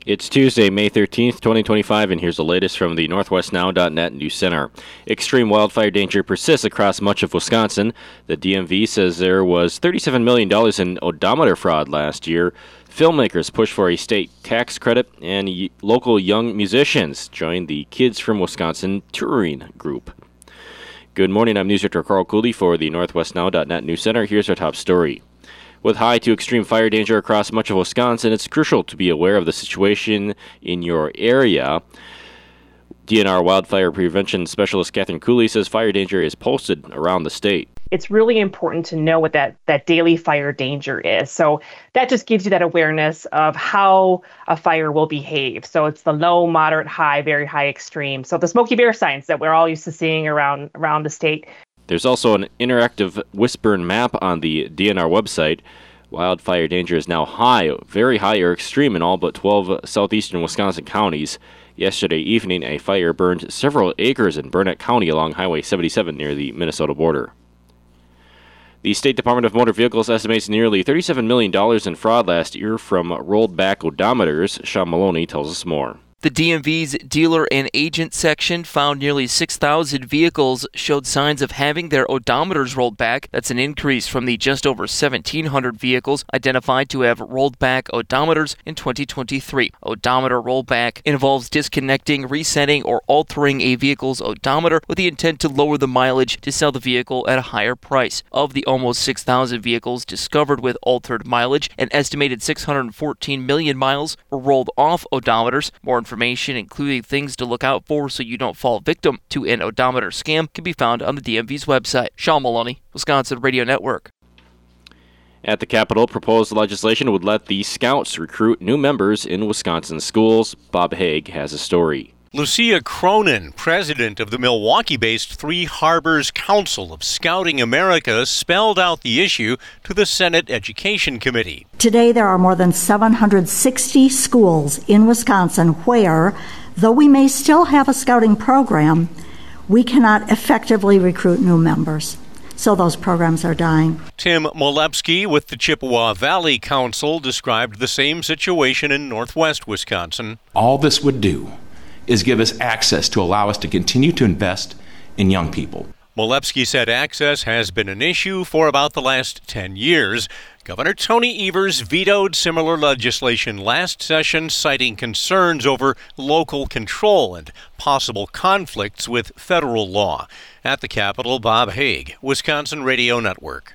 It's Tuesday, May 13th, 2025, and here's the latest from the NorthwestNow.net News Center. Extreme wildfire danger persists across much of Wisconsin. The DMV says there was $37 million in odometer fraud last year. Filmmakers push for a state tax credit, and local young musicians join the Kids from Wisconsin touring group. Good morning, I'm News Director Carl Cooley for the NorthwestNow.net News Center. Here's our top story. With high to extreme fire danger across much of Wisconsin, it's crucial to be aware of the situation in your area. DNR Wildfire Prevention Specialist Catherine Cooley says fire danger is posted around the state. It's really important to know what that daily fire danger is. So that just gives you that awareness of how a fire will behave. So it's the low, moderate, high, very high, extreme. So the Smokey Bear signs that we're all used to seeing around the state. There's also an interactive whispering map on the DNR website. Wildfire danger is now high, very high or extreme in all but 12 southeastern Wisconsin counties. Yesterday evening, a fire burned several acres in Burnett County along Highway 77 near the Minnesota border. The State Department of Motor Vehicles estimates nearly $37 million in fraud last year from rolled back odometers. Sean Maloney tells us more. The DMV's dealer and agent section found nearly 6,000 vehicles showed signs of having their odometers rolled back. That's an increase from the just over 1,700 vehicles identified to have rolled back odometers in 2023. Odometer rollback involves disconnecting, resetting, or altering a vehicle's odometer with the intent to lower the mileage to sell the vehicle at a higher price. Of the almost 6,000 vehicles discovered with altered mileage, an estimated 614 million miles were rolled off odometers. More information, including things to look out for so you don't fall victim to an odometer scam, can be found on the DMV's website. Sean Maloney, Wisconsin Radio Network. At the Capitol, proposed legislation would let the Scouts recruit new members in Wisconsin schools. Bob Haig has a story. Lucia Cronin, president of the Milwaukee-based Three Harbors Council of Scouting America, spelled out the issue to the Senate Education Committee. Today, there are more than 760 schools in Wisconsin where, though we may still have a scouting program, we cannot effectively recruit new members. So those programs are dying. Tim Molepsky with the Chippewa Valley Council described the same situation in northwest Wisconsin. All this would do is give us access to allow us to continue to invest in young people. Molepsky said access has been an issue for about the last 10 years. Governor Tony Evers vetoed similar legislation last session, citing concerns over local control and possible conflicts with federal law. At the Capitol, Bob Haig, Wisconsin Radio Network.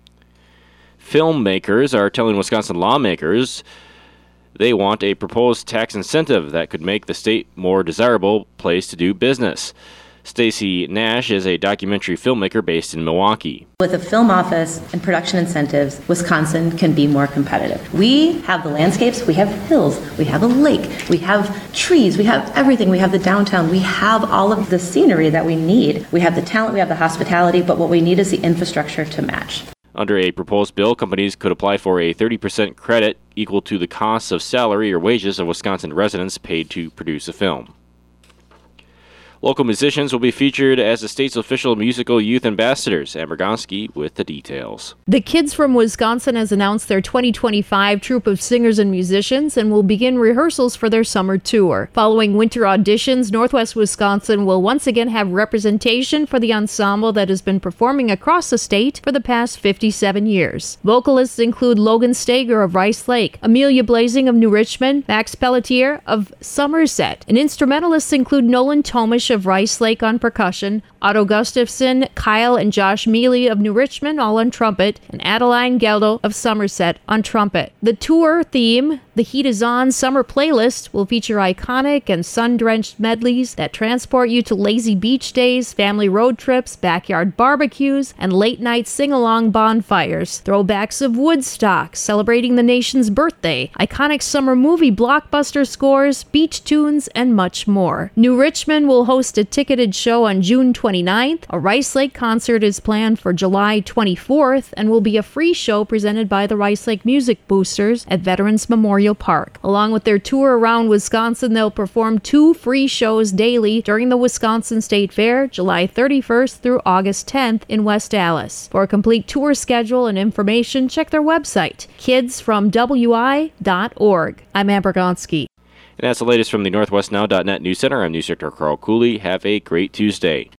Filmmakers are telling Wisconsin lawmakers they want a proposed tax incentive that could make the state more desirable place to do business. Stacy Nash is a documentary filmmaker based in Milwaukee. With a film office and production incentives, Wisconsin can be more competitive. We have the landscapes, we have hills, we have a lake, we have trees, we have everything. We have the downtown, we have all of the scenery that we need. We have the talent, we have the hospitality, but what we need is the infrastructure to match. Under a proposed bill, companies could apply for a 30% credit equal to the costs of salary or wages of Wisconsin residents paid to produce a film. Local musicians will be featured as the state's official musical youth ambassadors. Amber Gonski with the details. The Kids from Wisconsin has announced their 2025 troupe of singers and musicians and will begin rehearsals for their summer tour. Following winter auditions, Northwest Wisconsin will once again have representation for the ensemble that has been performing across the state for the past 57 years. Vocalists include Logan Stager of Rice Lake, Amelia Blazing of New Richmond, Max Pelletier of Somerset, and instrumentalists include Nolan Tomish of Rice Lake on percussion, Otto Gustafson, Kyle and Josh Mealy of New Richmond all on trumpet, and Adeline Geldo of Somerset on trumpet. The tour theme, The Heat Is On Summer Playlist, will feature iconic and sun-drenched medleys that transport you to lazy beach days, family road trips, backyard barbecues, and late-night sing-along bonfires. Throwbacks of Woodstock, celebrating the nation's birthday, iconic summer movie blockbuster scores, beach tunes, and much more. New Richmond will host a ticketed show on June 29th. A Rice Lake concert is planned for July 24th and will be a free show presented by the Rice Lake Music Boosters at Veterans Memorial Park. Along with their tour around Wisconsin, they'll perform 2 free shows daily during the Wisconsin State Fair, July 31st through August 10th in West Allis. For a complete tour schedule and information, check their website, kidsfromwi.org. I'm Amber Gonski. And that's the latest from the NorthwestNow.net News Center. I'm News Director Carl Cooley. Have a great Tuesday.